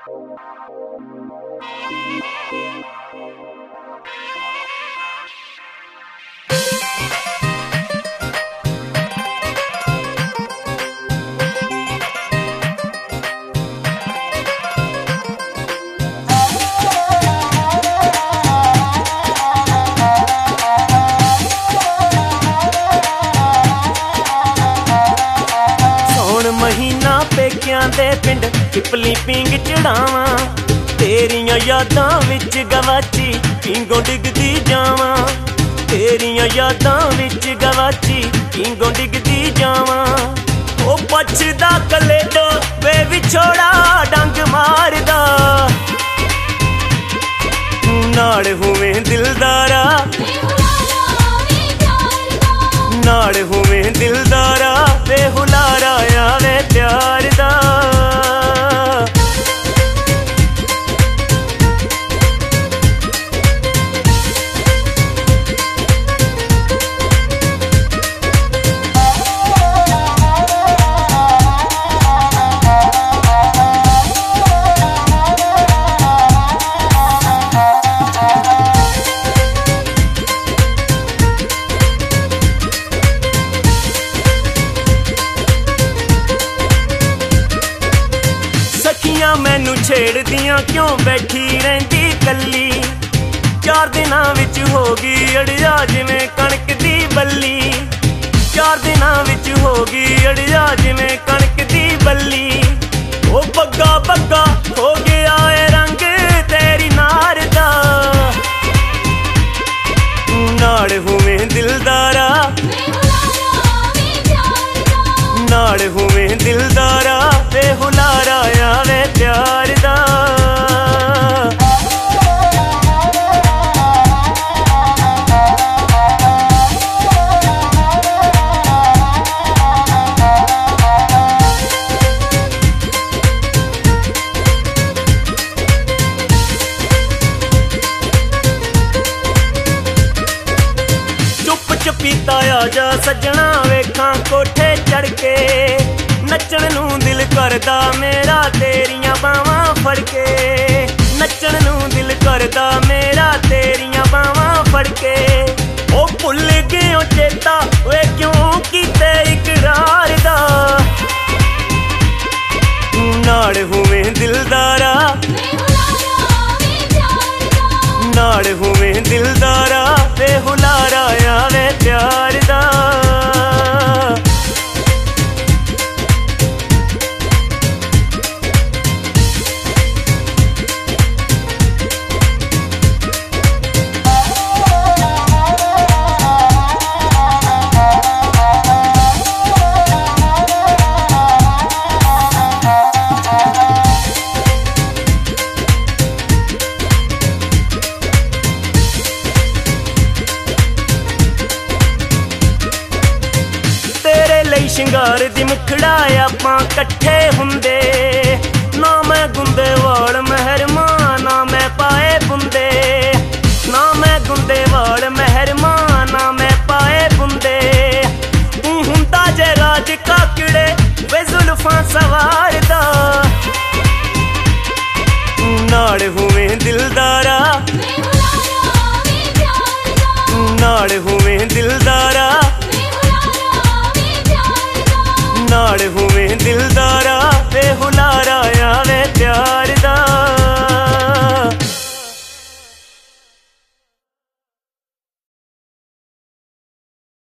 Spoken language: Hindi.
महीना पेकियां दे पिंड पिपली पींग चढ़ावा, तेरियां यादां विच गवाची पींगों डिगदी जावा। तेरियां यादां विच गवाची पींगों डिगदी जावा। ओ पछदा कलेडो वे विछोड़ा डंग मारदा, नाल होवे दिलदारा, नाल होवे दिलदारा वे हुलारा आवे प्यार दा। मैनू छेड़दियां क्यों बैठी रहिंदी कल्ली, 4 दिनां विच हो गई अड़िया जिवें कणक दी बल्ली। 4 दिनां विच हो गई अड़िया जिवें कणक दी बल्ली। ओ बग्गा बग्गा हो गया ए रंग तेरी नार दा, नाल होवे दिलदारा, नाल होवे दिलदारा ते हुलारा आवे प्यार दा। चुप चपीता आजा सजना वेखां कोठे चढ़ के, नचण नूं दिल करदा मेरा तेरियां बावां फड़ के। नचण नूं दिल करदा मेरा तेरियां बावां फड़ के। ओ भुल गयो चेता वे क्यों कीते इकरार दा, नाल होवे दिलदारा, नाल होवे दिलदारा।